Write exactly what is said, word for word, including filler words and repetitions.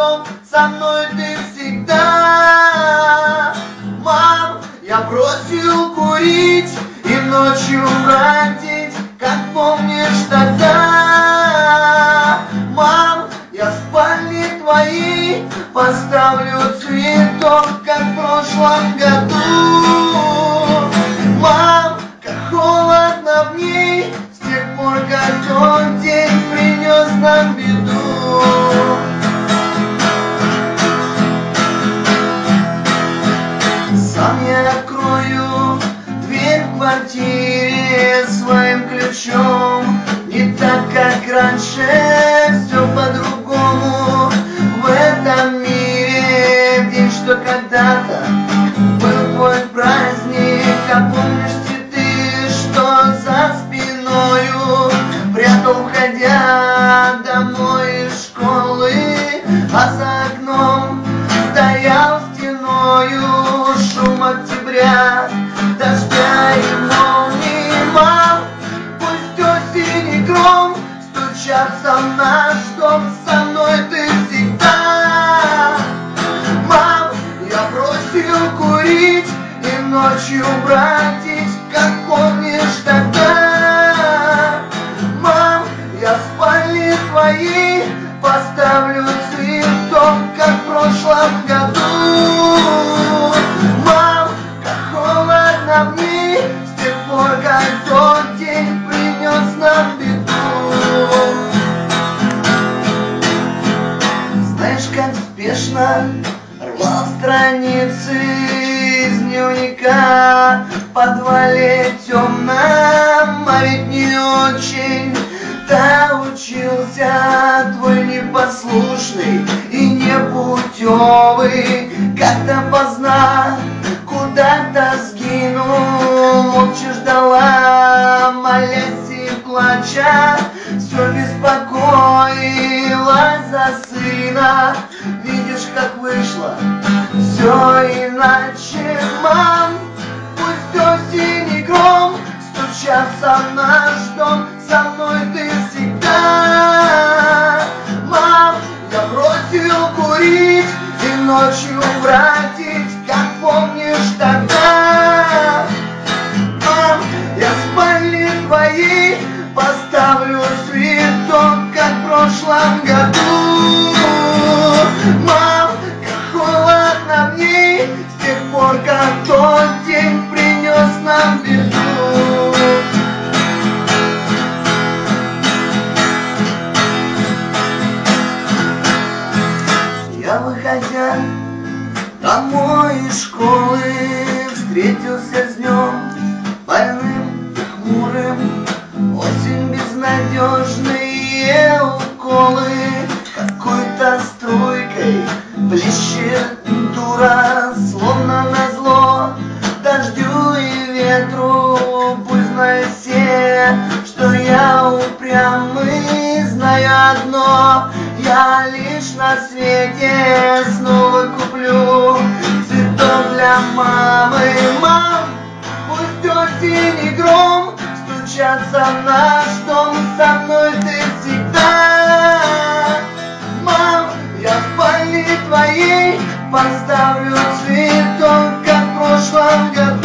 дом, со мной ты всегда. Мам, я бросил курить и ночью бродить, как помнишь тогда. Мам, я в спальне твоей поставлю цветок, как в прошлом году. Мам, как холодно в ней с тех пор, как тот день принес нам беду. Сам я открою дверь в квартире своим ключом. Не так, как раньше, все по-другому. В этом мире день, что когда-то был твой праздник. А помнишь цветы, что за спиною прятал, входя домой из школы? А за окном стоял стеною шум октября, дождя и молний. Мам, пусть осень и гром стучатся в наш дом, со мной ты всегда. Мам, я бросил курить и ночью бродить, как помнишь тогда. Мам, я в спальне твоей поставлю цветок, как в прошлом году. Мам, как холодно в ней с тех пор, как тот день принес нам беду. Знаешь, как спешно рвал страницы из дневника в подвале темном, а ведь не очень-то учился твой непослушный и непутевый. Как-то поздно куда-то сгинул, молча ждала, молясь и плача, все беспокоилась за сына. Видишь, как вышло все иначе. Мам, пусть осень и гром стучатся в наш дом, со мной ты всегда. Мам, я бросил курить и ночью бродить, как помнишь тогда. Мам, я в спальне твоей поставлю цветок, как в прошлом году. Мам, как холодно в ней с тех пор, как тот день принес нам беду. Я, выходя домой из школы, встретился с днем больным и хмурым. Осень, безнадежные уколы, какой-то струйкой блещет дура, словно назло дождю и ветру. Пусть знают все, что я упрямый, знаю одно: я лишь на свете снова куплю цветок для мамы. Мам, пусть осень и гром стучатся в наш дом, со мной ты всегда. Мам, я в спальне твоей поставлю цветок, как в прошлом году.